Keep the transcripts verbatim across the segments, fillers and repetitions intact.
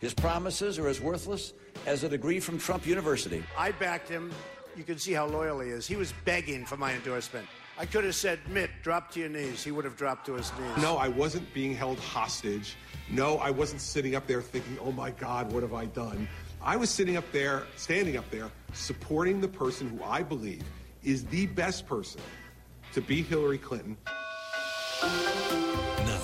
His promises are as worthless as a degree from Trump University. I backed him. You can see how loyal he is. He was begging for my endorsement. I could have said, Mitt, drop to your knees. He would have dropped to his knees. No, I wasn't being held hostage. No, I wasn't sitting up there thinking, oh, my God, what have I done? I was sitting up there, standing up there, supporting the person who I believe is the best person to beat Hillary Clinton. Now,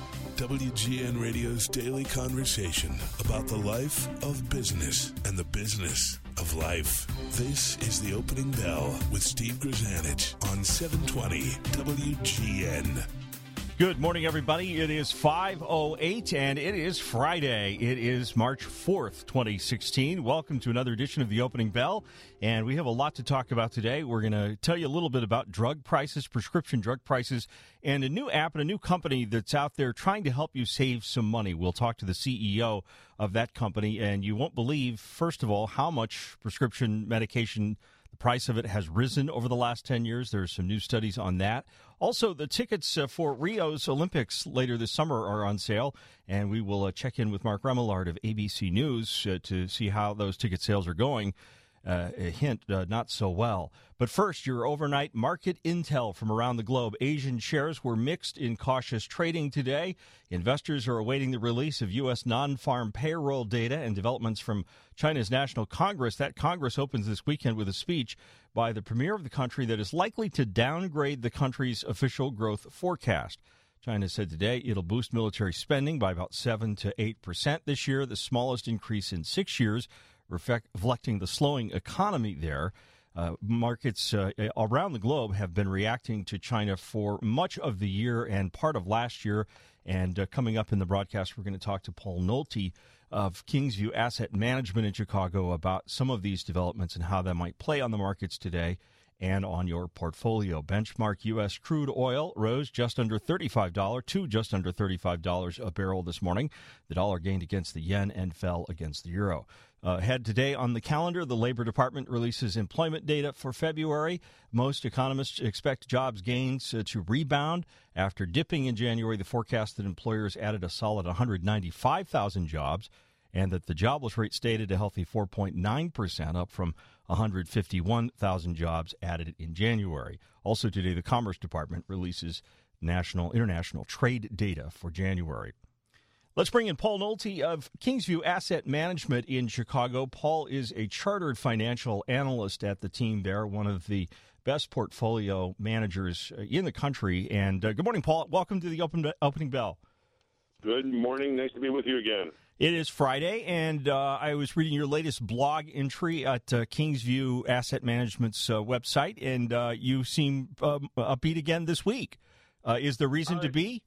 W G N Radio's daily conversation about the life of business and the business of life. This is The Opening Bell with Steve Grzanich on seven twenty W G N. Good morning, everybody. It is five oh eight, and it is Friday. It is March fourth, twenty sixteen. Welcome to another edition of The Opening Bell, and we have a lot to talk about today. We're going to tell you a little bit about drug prices, prescription drug prices, and a new app and a new company that's out there trying to help you save some money. We'll talk to the C E O of that company, and you won't believe, first of all, how much prescription medication, the price of it has risen over the last ten years. There's some new studies on that. Also, the tickets uh, for Rio's Olympics later this summer are on sale, and we will uh, check in with Mark Remillard of A B C News uh, to see how those ticket sales are going. Uh, a hint, uh, not so well. But first, your overnight market intel from around the globe. Asian shares were mixed in cautious trading today. Investors are awaiting the release of U S non-farm payroll data and developments from China's National Congress. That Congress opens this weekend with a speech by the premier of the country that is likely to downgrade the country's official growth forecast. China said today it'll boost military spending by about seven to eight percent this year, the smallest increase in six years. Reflecting the slowing economy there. Uh, markets uh, around the globe have been reacting to China for much of the year and part of last year. And uh, coming up in the broadcast, we're going to talk to Paul Nolte of Kingsview Asset Management in Chicago about some of these developments and how that might play on the markets today and on your portfolio. Benchmark U S crude oil rose just under thirty-five dollars to just under thirty-five dollars a barrel this morning. The dollar gained against the yen and fell against the euro. Uh, ahead today on the calendar, the Labor Department releases employment data for February. Most economists expect jobs gains uh, to rebound. After dipping in January, the forecast that employers added a solid one hundred ninety-five thousand jobs and that the jobless rate stayed at a healthy four point nine percent, up from one hundred fifty-one thousand jobs added in January. Also today, the Commerce Department releases national international trade data for January. Let's bring in Paul Nolte of Kingsview Asset Management in Chicago. Paul is a chartered financial analyst at the team there, one of the best portfolio managers in the country. And uh, good morning, Paul. Welcome to the open, opening bell. Good morning. Nice to be with you again. It is Friday, and uh, I was reading your latest blog entry at uh, Kingsview Asset Management's uh, website, and uh, you seem um, upbeat again this week. Uh, is there reason uh, to be?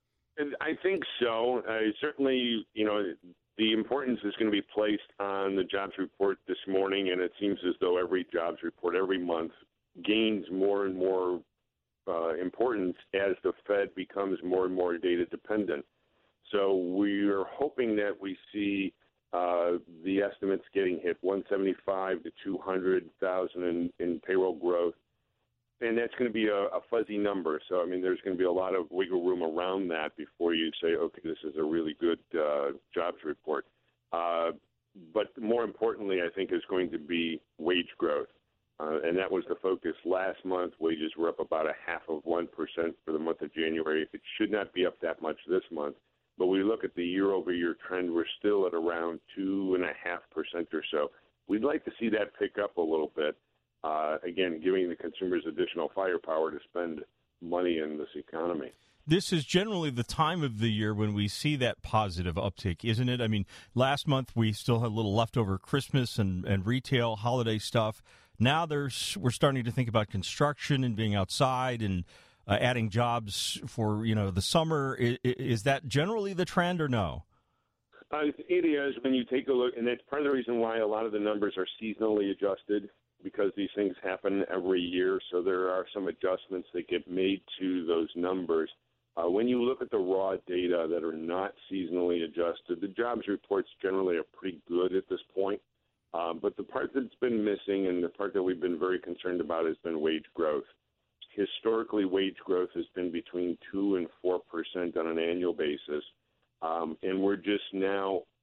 I think so. Uh, certainly, you know, the importance is going to be placed on the jobs report this morning, and it seems as though every jobs report every month gains more and more uh, importance as the Fed becomes more and more data dependent. So we are hoping that we see uh, the estimates getting hit, one seventy-five to two hundred thousand in, in payroll growth. And that's going to be a, a fuzzy number. So, I mean, there's going to be a lot of wiggle room around that before you say, okay, this is a really good uh, jobs report. Uh, but more importantly, I think, is going to be wage growth. Uh, and that was the focus last month. Wages were up about a half of one percent for the month of January. It should not be up that much this month. But we look at the year-over-year trend, we're still at around two point five percent or so. We'd like to see that pick up a little bit. Uh, again, giving the consumers additional firepower to spend money in this economy. This is generally the time of the year when we see that positive uptick, isn't it? I mean, last month we still had a little leftover Christmas and, and retail holiday stuff. Now there's we're starting to think about construction and being outside and uh, adding jobs for, you know, the summer. Is, is that generally the trend or no? Uh, it is when you take a look, and that's part of the reason why a lot of the numbers are seasonally adjusted, because these things happen every year, so there are some adjustments that get made to those numbers. Uh, when you look at the raw data that are not seasonally adjusted, the jobs reports generally are pretty good at this point. Um, but the part that's been missing and the part that we've been very concerned about has been wage growth. Historically, wage growth has been between two and four percent on an annual basis, um, and we're just now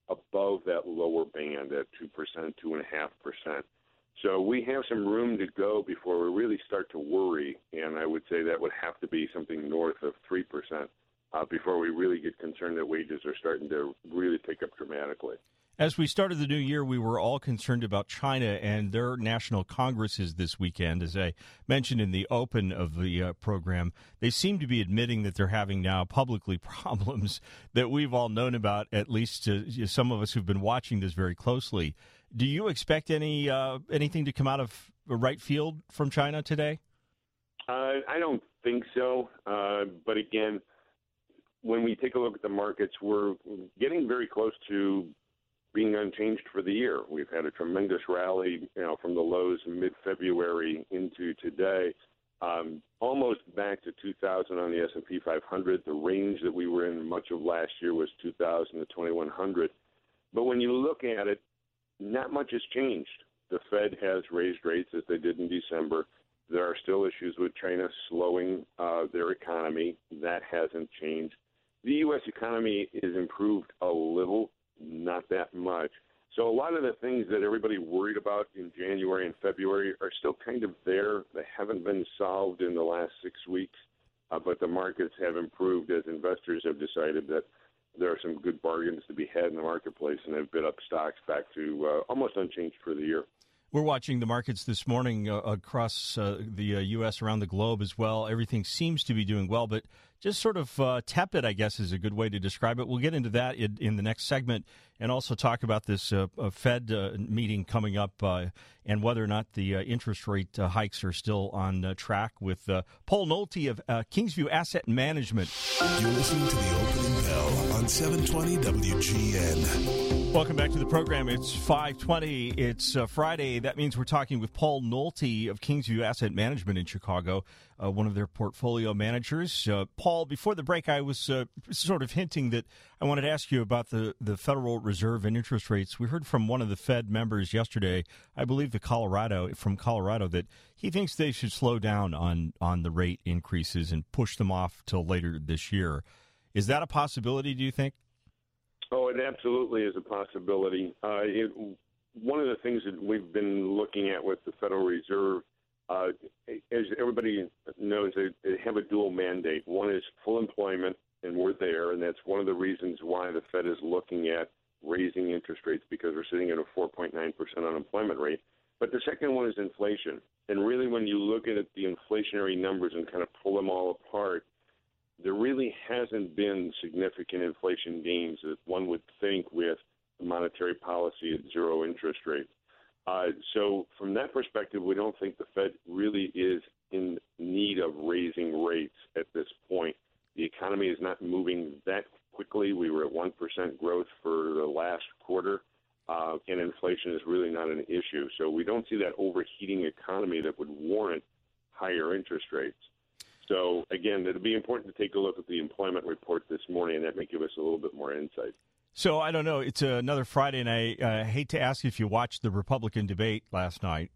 above that lower band at two percent, two point five percent. So we have some room to go before we really start to worry, and I would say that would have to be something north of three percent uh, before we really get concerned that wages are starting to really pick up dramatically. As we started the new year, we were all concerned about China and their national congresses this weekend. As I mentioned in the open of the uh, program, they seem to be admitting that they're having now publicly problems that we've all known about, at least uh, some of us who've been watching this very closely. Do you expect any uh, anything to come out of right field from China today? Uh, I don't think so. Uh, but again, when we take a look at the markets, we're getting very close to being unchanged for the year. We've had a tremendous rally, you know, from the lows in mid-February into today, um, almost back to two thousand on the S and P five hundred. The range that we were in much of last year was two thousand to twenty-one hundred. But when you look at it, not much has changed. The Fed has raised rates as they did in December. There are still issues with China slowing uh, their economy. That hasn't changed. The U S economy is improved a little, not that much. So a lot of the things that everybody worried about in January and February are still kind of there. They haven't been solved in the last six weeks, uh, but the markets have improved as investors have decided that there are some good bargains to be had in the marketplace, and have bid up stocks back to uh, almost unchanged for the year. We're watching the markets this morning uh, across uh, the uh, U S, around the globe as well. Everything seems to be doing well, but just sort of uh, tepid, I guess, is a good way to describe it. We'll get into that in, in the next segment and also talk about this uh, uh, Fed uh, meeting coming up uh, and whether or not the uh, interest rate uh, hikes are still on uh, track with uh, Paul Nolte of uh, Kingsview Asset Management. You're listening to the Opening Bell on seven twenty W G N. Welcome back to the program. It's five twenty. It's uh, Friday. That means we're talking with Paul Nolte of Kingsview Asset Management in Chicago, uh, one of their portfolio managers. Uh, Paul, before the break, I was uh, sort of hinting that I wanted to ask you about the, the Federal Reserve and interest rates. We heard from one of the Fed members yesterday, I believe the Colorado from Colorado, that he thinks they should slow down on, on the rate increases and push them off till later this year. Is that a possibility, do you think? Oh, it absolutely is a possibility. Uh, it, one of the things that we've been looking at with the Federal Reserve, uh, as everybody knows, they, they have a dual mandate. One is full employment, and we're there, and that's one of the reasons why the Fed is looking at raising interest rates, because we're sitting at a four point nine percent unemployment rate. But the second one is inflation. And really, when you look at the inflationary numbers and kind of pull them all apart, there really hasn't been significant inflation gains that one would think with monetary policy at zero interest rates. Uh, so from that perspective, we don't think the Fed really is in need of raising rates at this point. The economy is not moving that quickly. We were at one percent growth for the last quarter, uh, and inflation is really not an issue. So we don't see that overheating economy that would warrant higher interest rates. So, again, it'll be important to take a look at the employment report this morning, and that may give us a little bit more insight. So, I don't know. It's another Friday, and I uh, hate to ask if you watched the Republican debate last night.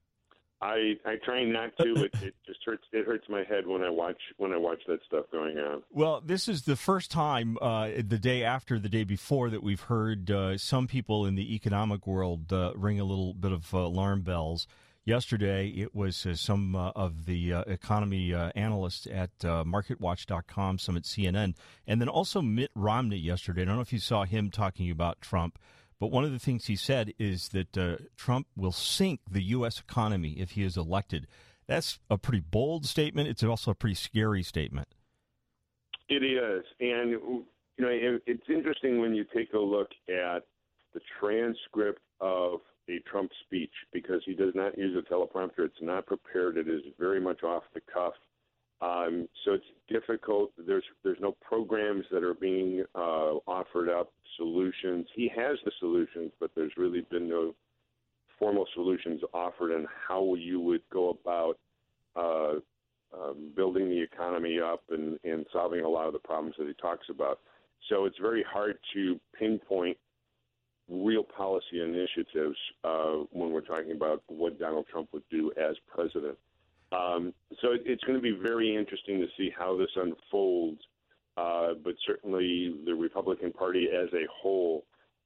I I try not to. It, it just hurts. It hurts my head when I watch when I watch that stuff going on. Well, this is the first time uh, the day after the day before that we've heard uh, some people in the economic world uh, ring a little bit of uh, alarm bells. Yesterday, it was uh, some uh, of the uh, economy uh, analysts at uh, market watch dot com, some at C N N, and then also Mitt Romney yesterday. I don't know if you saw him talking about Trump, but one of the things he said is that uh, Trump will sink the U S economy if he is elected. That's a pretty bold statement. It's also a pretty scary statement. It is. And, you know, it, it's interesting when you take a look at the transcript of a Trump speech, because he does not use a teleprompter. It's not prepared. It is very much off the cuff. Um, so it's difficult. There's there's no programs that are being uh, offered up, solutions. He has the solutions, but there's really been no formal solutions offered on how you would go about uh, um, building the economy up and, and solving a lot of the problems that he talks about. So it's very hard to pinpoint real policy initiatives uh, when we're talking about what Donald Trump would do as president. Um, so it, it's going to be very interesting to see how this unfolds, uh, but certainly the Republican Party as a whole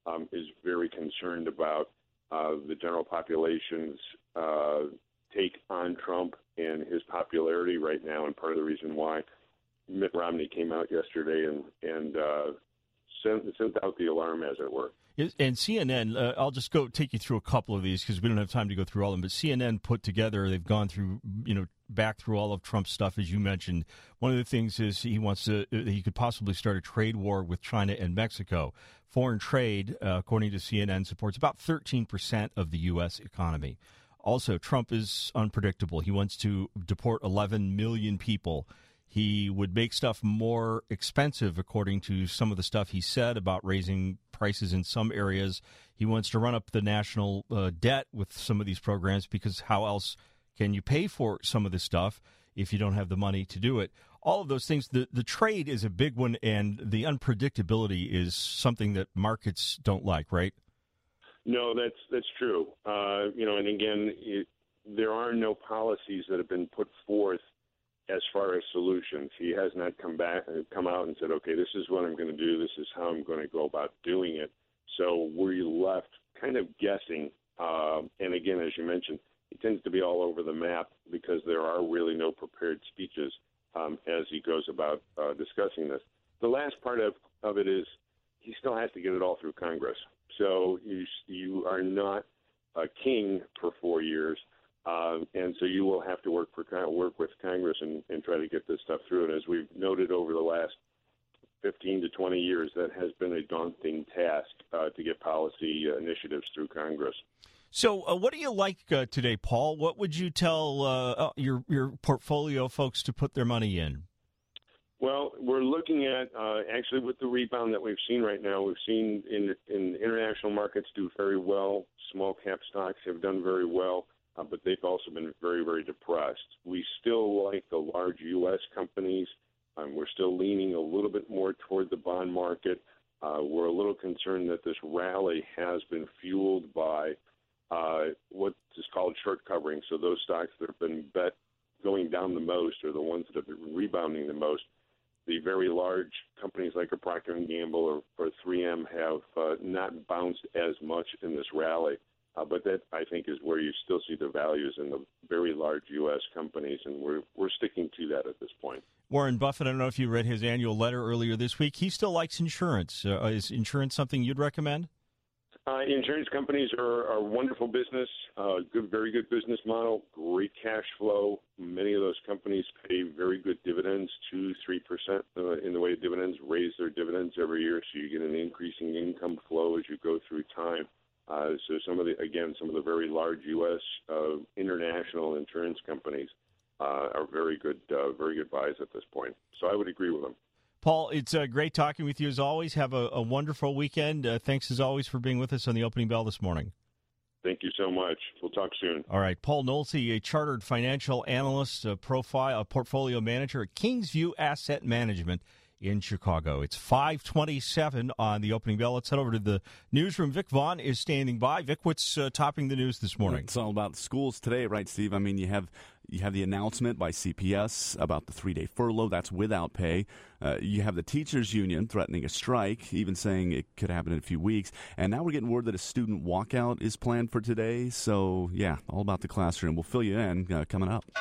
um, is very concerned about uh, the general population's uh, take on Trump and his popularity right now, and part of the reason why Mitt Romney came out yesterday and, and uh, sent, sent out the alarm, as it were. And C N N, uh, I'll just go take you through a couple of these because we don't have time to go through all of them, but C N N put together, they've gone through, you know, back through all of Trump's stuff, as you mentioned. One of the things is he wants to, he could possibly start a trade war with China and Mexico. Foreign trade, uh, according to C N N, supports about thirteen percent of the U S economy. Also, Trump is unpredictable. He wants to deport eleven million people. He would make stuff more expensive, according to some of the stuff he said about raising prices in some areas. He wants to run up the national uh, debt with some of these programs because how else can you pay for some of this stuff if you don't have the money to do it? All of those things. The, the trade is a big one, and the unpredictability is something that markets don't like, right? No, that's that's true. Uh, you know, and again, it, there are no policies that have been put forth as far as solutions. He has not come back, come out and said, "Okay, this is what I'm going to do. This is how I'm going to go about doing it." So we're left kind of guessing. Uh, and again, as you mentioned, he tends to be all over the map because there are really no prepared speeches um, as he goes about uh, discussing this. The last part of, of it is he still has to get it all through Congress. So you you are not a king for four years, uh, and so you will have to work for work with Congress and, and try to get this stuff through. And as we've noted over the last fifteen to twenty years, that has been a daunting task uh, to get policy uh, initiatives through Congress. So, uh, what do you like uh, today, Paul? What would you tell uh, your your portfolio folks to put their money in? Well, we're looking at, uh, actually, with the rebound that we've seen right now, we've seen in, in international markets do very well. Small cap stocks have done very well, uh, but they've also been very, very depressed. We still like the large U S companies. Um, we're still leaning a little bit more toward the bond market. Uh, we're a little concerned that this rally has been fueled by uh, what is called short covering. So those stocks that have been bet going down the most are the ones that have been rebounding the most. The very large companies like a Procter and Gamble or, or three M have uh, not bounced as much in this rally. Uh, but that, I think, is where you still see the values in the very large U S companies, and we're we're sticking to that at this point. Warren Buffett, I don't know if you read his annual letter earlier this week. He still likes insurance. Uh, is insurance something you'd recommend? Uh, insurance companies are, are wonderful business, uh, good, very good business model, great cash flow. Many of those companies pay very good dividends, two, three percent uh, in the way of dividends, raise their dividends every year, so you get an increasing income flow as you go through time. Uh, so some of the, again, some of the very large U S uh, international insurance companies uh, are very good, uh, very good buys at this point. So I would agree with them. Paul, it's uh, great talking with you as always. Have a, a wonderful weekend. Uh, thanks as always for being with us on the Opening Bell this morning. Thank you so much. We'll talk soon. All right. Paul Nolte, a chartered financial analyst, a profile, a portfolio manager at Kingsview Asset Management in Chicago. It's five twenty-seven on the Opening Bell. Let's head over to the newsroom. Vic Vaughn is standing by. Vic, what's uh, topping the news this morning? It's all about schools today, right, Steve? I mean, you have you have the announcement by C P S about the three-day furlough. That's without pay. Uh, you have the teachers union threatening a strike, even saying it could happen in a few weeks. And now we're getting word that a student walkout is planned for today. So, yeah, all about the classroom. We'll fill you in uh, coming up.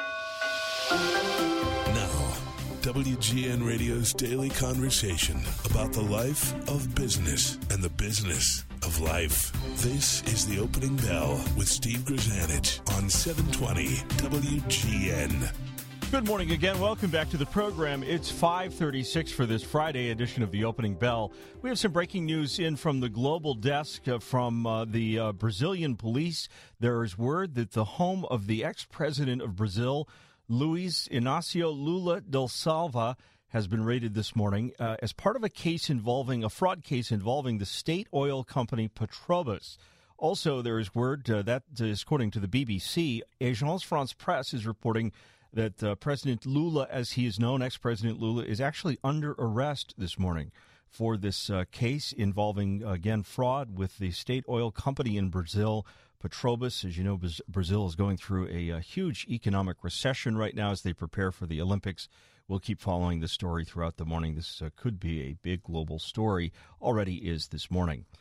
Now, W G N Radio's daily conversation about the life of business and the business of life. This is the Opening Bell with Steve Grzanich on seven twenty W G N. Good morning again. Welcome back to the program. It's five thirty-six for this Friday edition of the Opening Bell. We have some breaking news in from the global desk uh, from uh, the uh, Brazilian police. There is word that the home of the ex-president of Brazil, Luiz Inácio Lula da Silva, has been raided this morning uh, as part of a case involving a fraud case involving the state oil company Petrobras. Also, there is word uh, that is according to the B B C, Agence France Presse is reporting that uh, President Lula, as he is known, ex-President Lula, is actually under arrest this morning for this uh, case involving, again, fraud with the state oil company in Brazil, Petrobras. As you know, Brazil is going through a, a huge economic recession right now as they prepare for the Olympics. We'll keep following this story throughout the morning. This uh, could be a big global story. Already is this morning.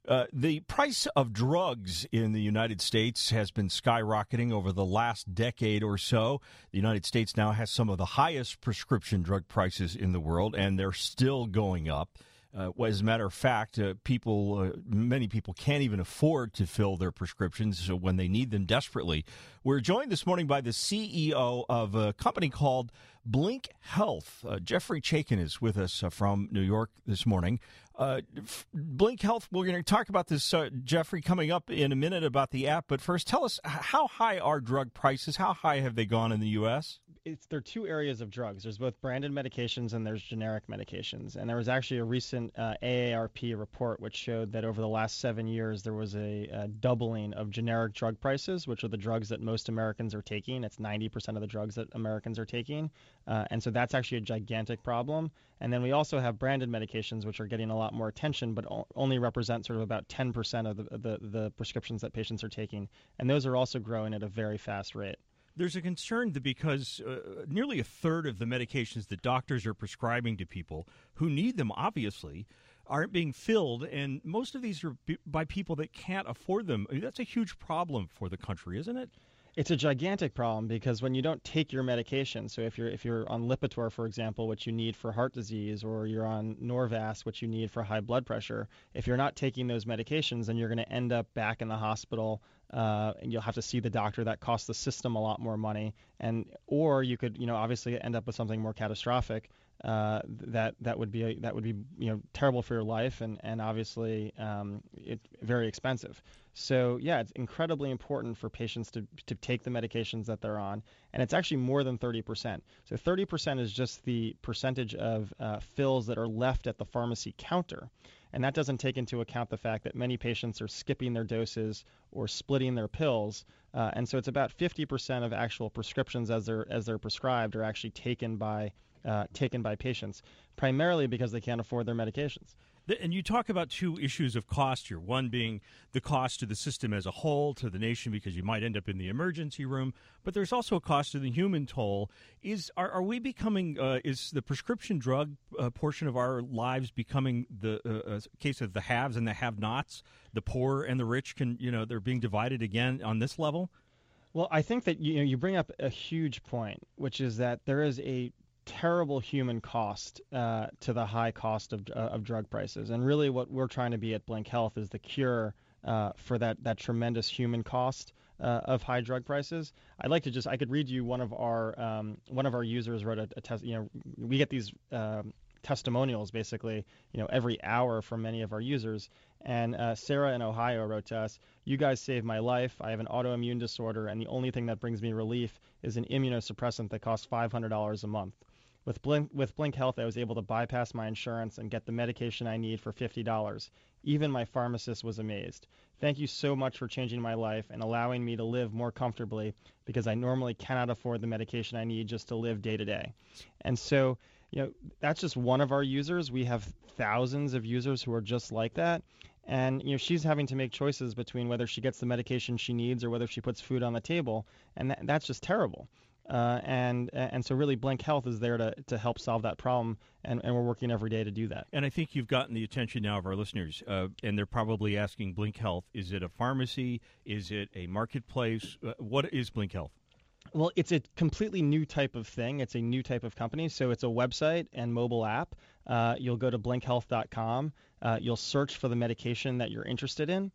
Uh, the price of drugs in the United States has been skyrocketing over the last decade or so. The United States now has some of the highest prescription drug prices in the world, and they're still going up. Uh, as a matter of fact, uh, people, uh, many people can't even afford to fill their prescriptions when they need them desperately. We're joined this morning by the C E O of a company called Blink Health. Uh, Jeffrey Chaikin is with us uh, from New York this morning. Uh, Blink Health, we're going to talk about this, uh, Jeffrey, coming up in a minute about the app. But first, tell us, how high are drug prices? How high have they gone in the U S? It's, there are two areas of drugs. There's both branded medications and there's generic medications. And there was actually a recent uh, A A R P report which showed that over the last seven years there was a, a doubling of generic drug prices, which are the drugs that most Americans are taking. It's ninety percent of the drugs that Americans are taking. Uh, and so that's actually a gigantic problem. And then we also have branded medications, which are getting a lot more attention, but o- only represent sort of about ten percent of the, the, the prescriptions that patients are taking. And those are also growing at a very fast rate. There's a concern that because uh, nearly a third of the medications that doctors are prescribing to people who need them, obviously, aren't being filled, and most of these are b- by people that can't afford them. I mean, that's a huge problem for the country, isn't it? It's a gigantic problem because when you don't take your medication, so if you're if you're on Lipitor, for example, which you need for heart disease, or you're on Norvasc, which you need for high blood pressure, if you're not taking those medications, then you're going to end up back in the hospital, uh, and you'll have to see the doctor. That costs the system a lot more money, and or you could, you know, obviously end up with something more catastrophic. Uh, that that would be a, that would be you know terrible for your life, and and obviously um, it's very expensive. So yeah, it's incredibly important for patients to to take the medications that they're on, and it's actually more than thirty percent. So thirty percent is just the percentage of uh, fills that are left at the pharmacy counter, and that doesn't take into account the fact that many patients are skipping their doses or splitting their pills, uh, and so it's about fifty percent of actual prescriptions as they're as they're prescribed are actually taken by Uh, taken by patients, primarily because they can't afford their medications. And you talk about two issues of cost here, one being the cost to the system as a whole, to the nation, because you might end up in the emergency room, but there's also a cost to the human toll. Is Are, are we becoming, uh, is the prescription drug uh, portion of our lives becoming the uh, case of the haves and the have-nots? The poor and the rich, can you know, they're being divided again on this level? Well, I think that you know you bring up a huge point, which is that there is a terrible human cost uh, to the high cost of, uh, of drug prices. And really what we're trying to be at Blink Health is the cure uh, for that, that tremendous human cost uh, of high drug prices. I'd like to just, I could read you one of our, um, one of our users wrote a, a test, you know, we get these um, testimonials basically, you know, every hour from many of our users. And uh, Sarah in Ohio wrote to us, "You guys saved my life. I have an autoimmune disorder, and the only thing that brings me relief is an immunosuppressant that costs five hundred dollars a month. With Blink, with Blink Health, I was able to bypass my insurance and get the medication I need for fifty dollars. Even my pharmacist was amazed. Thank you so much for changing my life and allowing me to live more comfortably because I normally cannot afford the medication I need just to live day to day." And so, you know, that's just one of our users. We have thousands of users who are just like that. And, you know, she's having to make choices between whether she gets the medication she needs or whether she puts food on the table. And that, that's just terrible. Uh, and and so really Blink Health is there to, to help solve that problem, and, and we're working every day to do that. And I think you've gotten the attention now of our listeners, uh, and they're probably asking Blink Health, is it a pharmacy? Is it a marketplace? Uh, what is Blink Health? Well, it's a completely new type of thing. It's a new type of company. So it's a website and mobile app. Uh, you'll go to blink health dot com. Uh, you'll search for the medication that you're interested in.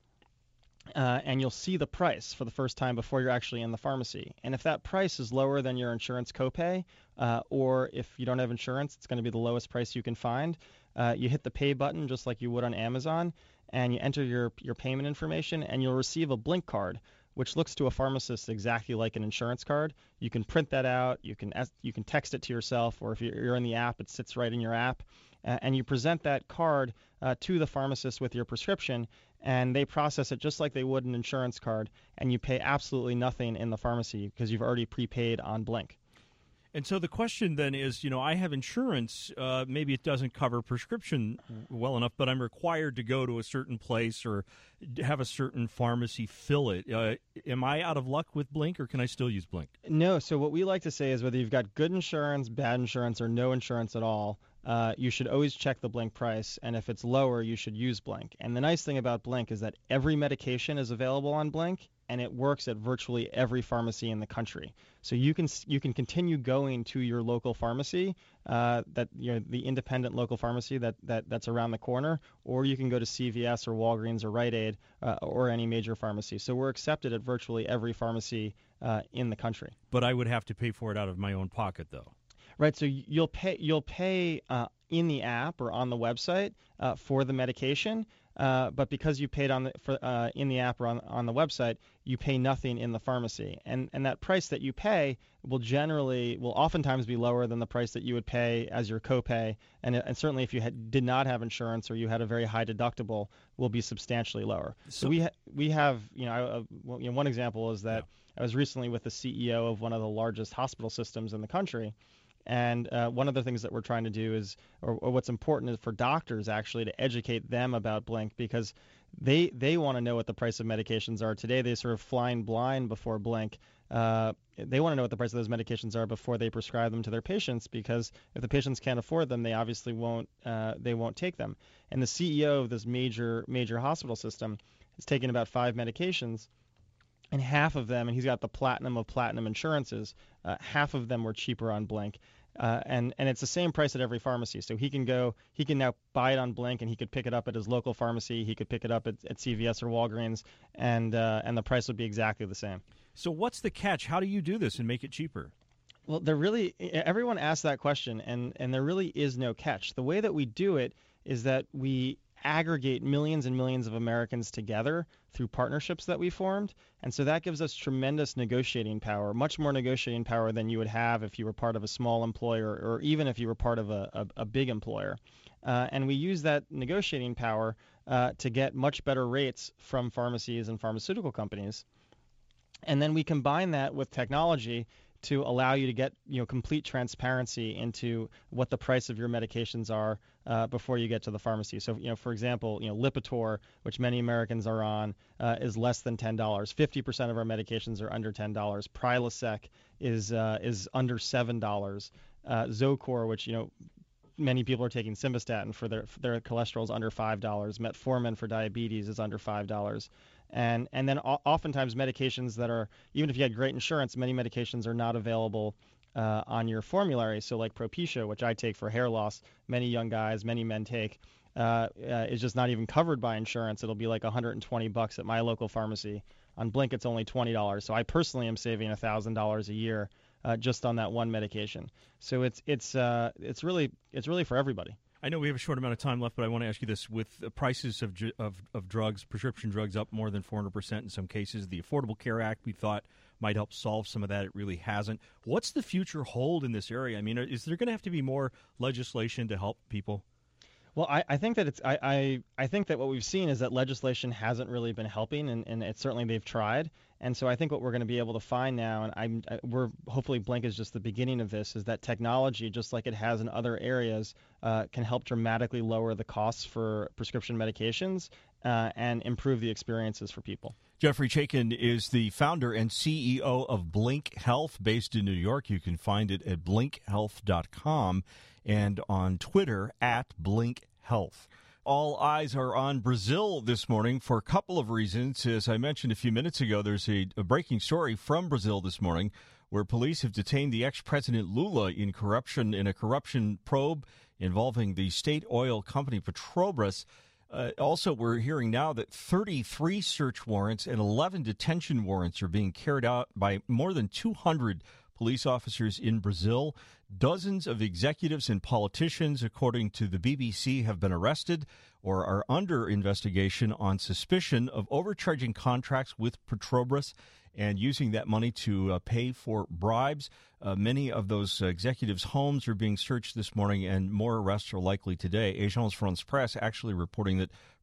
Uh, and you'll see the price for the first time before you're actually in the pharmacy. And if that price is lower than your insurance copay, uh, or if you don't have insurance, it's going to be the lowest price you can find. Uh, you hit the pay button just like you would on Amazon, and you enter your, your payment information, and you'll receive a Blink card, which looks to a pharmacist exactly like an insurance card. You can print that out. You can you can text it to yourself, or if you're in the app, it sits right in your app. Uh, and you present that card uh, to the pharmacist with your prescription, and they process it just like they would an insurance card, and you pay absolutely nothing in the pharmacy because you've already prepaid on Blink. And so the question then is, you know, I have insurance. Uh, maybe it doesn't cover prescription well enough, but I'm required to go to a certain place or have a certain pharmacy fill it. Uh, am I out of luck with Blink, or can I still use Blink? No. So what we like to say is whether you've got good insurance, bad insurance, or no insurance at all, uh, you should always check the Blink price, and if it's lower, you should use Blink. And the nice thing about Blink is that every medication is available on Blink, and it works at virtually every pharmacy in the country. So you can you can continue going to your local pharmacy, uh, that you know the independent local pharmacy that, that that's around the corner, or you can go to C V S or Walgreens or Rite Aid uh, or any major pharmacy. So we're accepted at virtually every pharmacy uh, in the country. But I would have to pay for it out of my own pocket, though. Right, so you'll pay you'll pay uh, in the app or on the website uh, for the medication, uh, but because you paid on the for uh, in the app or on on the website, you pay nothing in the pharmacy, and and that price that you pay will generally will oftentimes be lower than the price that you would pay as your copay, and and certainly if you had, did not have insurance or you had a very high deductible, will be substantially lower. So, so we ha- we have you know, uh, well, you know one example is that yeah. I was recently with the C E O of one of the largest hospital systems in the country. And uh, one of the things that we're trying to do is, or, or what's important is for doctors actually to educate them about Blink, because they they want to know what the price of medications are. Today they sort of flying blind before Blink. Uh, they want to know what the price of those medications are before they prescribe them to their patients, because if the patients can't afford them, they obviously won't uh, they won't take them. And the C E O of this major major hospital system has taken about five medications. And half of them, and he's got the platinum of platinum insurances, uh, half of them were cheaper on Blink. Uh, and, and it's the same price at every pharmacy. So he can go, he can now buy it on Blink, and he could pick it up at his local pharmacy. He could pick it up at, at C V S or Walgreens, and uh, and the price would be exactly the same. So what's the catch? How do you do this and make it cheaper? Well, there really, everyone asks that question, and, and there really is no catch. The way that we do it is that we aggregate millions and millions of Americans together through partnerships that we formed. And so that gives us tremendous negotiating power, much more negotiating power than you would have if you were part of a small employer or even if you were part of a, a, a big employer. Uh, and we use that negotiating power uh, to get much better rates from pharmacies and pharmaceutical companies. And then we combine that with technology to allow you to get you know complete transparency into what the price of your medications are uh, before you get to the pharmacy. So you know, for example, you know Lipitor, which many Americans are on, uh, is less than ten dollars. Fifty percent of our medications are under ten dollars. Prilosec is uh, is under seven dollars. Uh, Zocor, which you know many people are taking simvastatin for their for their cholesterol, is under five dollars. Metformin for diabetes is under five dollars. And and then oftentimes medications that are, even if you had great insurance, many medications are not available uh, on your formulary. So like Propecia, which I take for hair loss, many young guys, many men take, uh, uh, is just not even covered by insurance. It'll be like one hundred twenty bucks at my local pharmacy. On Blink, it's only twenty dollars. So I personally am saving one thousand dollars a year uh, just on that one medication. So it's it's uh, it's really it's really for everybody. I know we have a short amount of time left, but I want to ask you this. With the prices of, of of drugs, prescription drugs up more than four hundred percent in some cases, the Affordable Care Act we thought might help solve some of that. It really hasn't. What's the future hold in this area? I mean, is there going to have to be more legislation to help people? Well, I, I think that it's I, I, I think that what we've seen is that legislation hasn't really been helping, and, and it's certainly they've tried. And so I think what we're going to be able to find now, and I'm, I, we're hopefully Blink is just the beginning of this, is that technology, just like it has in other areas, uh, can help dramatically lower the costs for prescription medications uh, and improve the experiences for people. Jeffrey Chaikin is the founder and C E O of Blink Health, based in New York. You can find it at blink health dot com and on Twitter at Blink Health. All eyes are on Brazil this morning for a couple of reasons. As I mentioned a few minutes ago, there's a, a breaking story from Brazil this morning where police have detained the ex-president Lula in corruption in a corruption probe involving the state oil company Petrobras. Uh, also, we're hearing now that thirty-three search warrants and eleven detention warrants are being carried out by more than two hundred police officers in Brazil. Dozens of executives and politicians, according to the B B C, have been arrested or are under investigation on suspicion of overcharging contracts with Petrobras and using that money to uh, pay for bribes. Uh, many of those uh, executives' homes are being searched this morning, and more arrests are likely today. Agence France Presse actually reporting that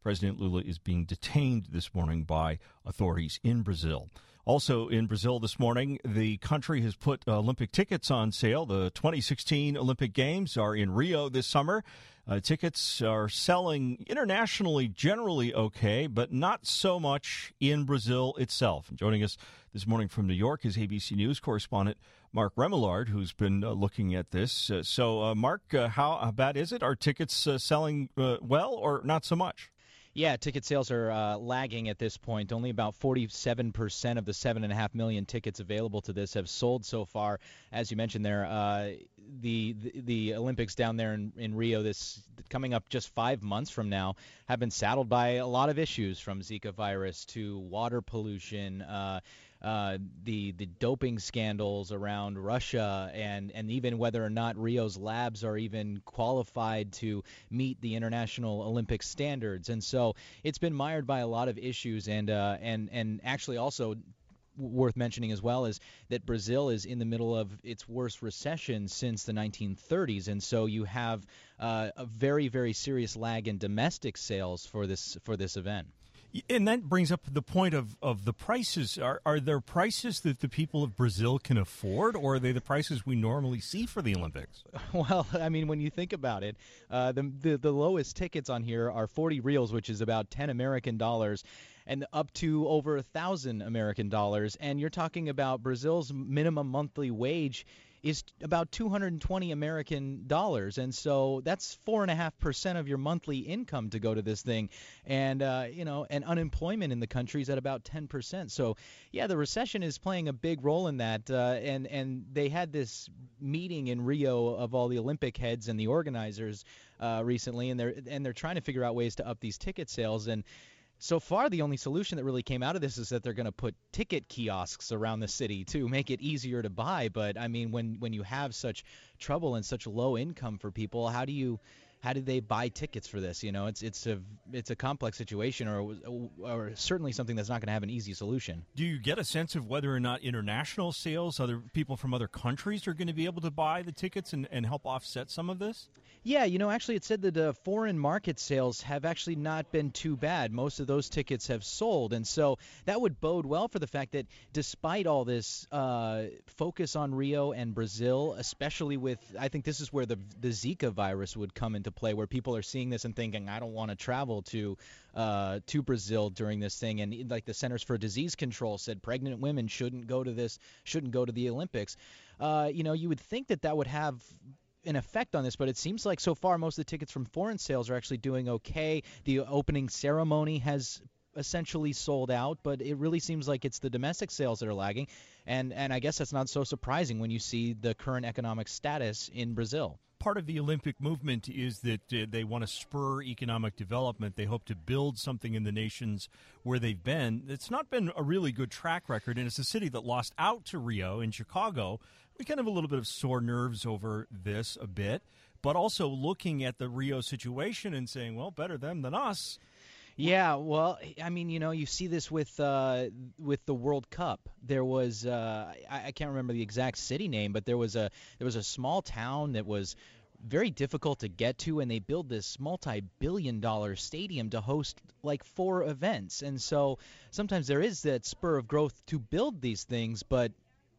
President Lula is being detained this morning by authorities in Brazil. Also in Brazil this morning, the country has put Olympic tickets on sale. The twenty sixteen Olympic Games are in Rio this summer. Uh, tickets are selling internationally generally okay, but not so much in Brazil itself. And joining us this morning from New York is A B C News correspondent Mark Remillard, who's been uh, looking at this. Uh, so, uh, Mark, uh, how, how bad is it? Are tickets uh, selling uh, well or not so much? Yeah, ticket sales are uh, lagging at this point. Only about forty-seven percent of the seven point five million tickets available to this have sold so far. As you mentioned there, uh, the, the the Olympics down there in, in Rio, this coming up just five months from now, have been saddled by a lot of issues, from Zika virus to water pollution, uh, uh, the the doping scandals around Russia, and, and even whether or not Rio's labs are even qualified to meet the international Olympic standards. And so it's been mired by a lot of issues, and uh, and and actually also worth mentioning as well is that Brazil is in the middle of its worst recession since the nineteen thirties, and so you have uh, a very, very serious lag in domestic sales for this for this event. And that brings up the point of, of the prices. Are are there prices that the people of Brazil can afford, or are they the prices we normally see for the Olympics? Well, I mean, when you think about it, uh, the, the the lowest tickets on here are forty reals, which is about ten American dollars, and up to over a thousand American dollars. And you're talking about Brazil's minimum monthly wage is about two hundred twenty American dollars, and so that's four and a half percent of your monthly income to go to this thing, and uh, you know, and unemployment in the country is at about ten percent. So, yeah, the recession is playing a big role in that, uh, and and they had this meeting in Rio of all the Olympic heads and the organizers uh, recently, and they're and they're trying to figure out ways to up these ticket sales. And so far, the only solution that really came out of this is that they're going to put ticket kiosks around the city to make it easier to buy. But, I mean, when, when you have such trouble and such low income for people, how do you how do they buy tickets for this? You know, it's it's a it's a complex situation, or or certainly something that's not going to have an easy solution. Do you get a sense of whether or not international sales, other people from other countries, are going to be able to buy the tickets and, and help offset some of this? Yeah, you know, actually it said that uh, foreign market sales have actually not been too bad. Most of those tickets have sold, and so that would bode well for the fact that despite all this uh, focus on Rio and Brazil, especially with, I think this is where the the Zika virus would come into play, where people are seeing this and thinking, I don't want to travel to uh, to Brazil during this thing. And like the Centers for Disease Control said, pregnant women shouldn't go to this, shouldn't go to the Olympics. Uh, you know, you would think that that would have an effect on this, but it seems like so far most of the tickets from foreign sales are actually doing okay. The opening ceremony has essentially sold out, but it really seems like it's the domestic sales that are lagging, and and I guess that's not so surprising when you see the current economic status in Brazil. Part of the Olympic movement is that uh, they want to spur economic development. They hope to build something in the nations where they've been. It's not been a really good track record, and it's a city that lost out to Rio in Chicago. We kind of have a little bit of sore nerves over this a bit, but also looking at the Rio situation and saying, well, better them than us. Yeah, well, I mean, you know, you see this with uh, with the World Cup. There was uh, I, I can't remember the exact city name, but there was a there was a small town that was very difficult to get to, and they built this multi-billion dollar stadium to host like four events. And so sometimes there is that spur of growth to build these things, but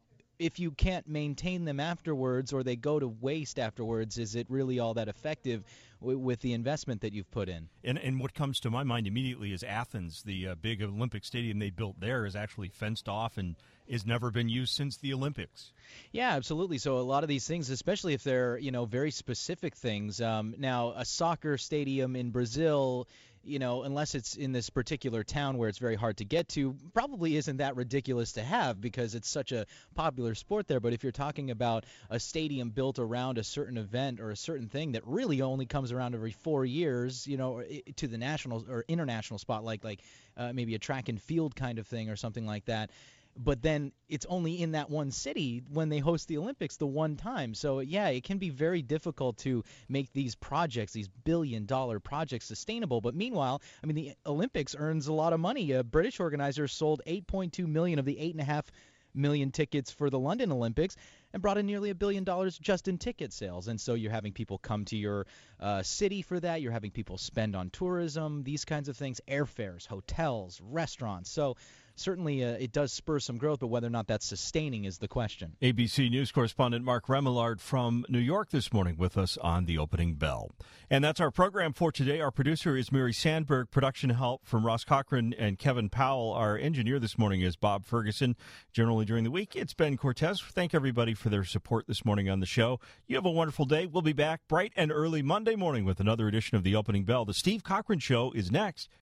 if you can't maintain them afterwards, or they go to waste afterwards, is it really all that effective w- with the investment that you've put in? And, and what comes to my mind immediately is Athens. The uh, big Olympic stadium they built there is actually fenced off and has never been used since the Olympics. Yeah, absolutely. So a lot of these things, especially if they're, you know, very specific things. Um, now, a soccer stadium in Brazil, you know, unless it's in this particular town where it's very hard to get to, probably isn't that ridiculous to have because it's such a popular sport there. But if you're talking about a stadium built around a certain event or a certain thing that really only comes around every four years, you know, to the national or international spot, like like uh, maybe a track and field kind of thing or something like that, but then it's only in that one city when they host the Olympics the one time. So, yeah, it can be very difficult to make these projects, these billion-dollar projects, sustainable. But meanwhile, I mean, the Olympics earns a lot of money. Uh, British organizers sold eight point two million of the eight point five million tickets for the London Olympics. and brought in nearly a billion dollars just in ticket sales. And so you're having people come to your uh, city for that. You're having people spend on tourism, these kinds of things, airfares, hotels, restaurants. So certainly uh, it does spur some growth, but whether or not that's sustaining is the question. A B C News correspondent Mark Remillard from New York this morning with us on the opening bell. And that's our program for today. Our producer is Mary Sandberg. Production help from Ross Cochran and Kevin Powell. Our engineer this morning is Bob Ferguson. Generally during the week, it's Ben Cortez. Thank everybody for their support this morning on the show. You have a wonderful day. We'll be back bright and early Monday morning with another edition of the opening bell. The Steve Cochran Show is next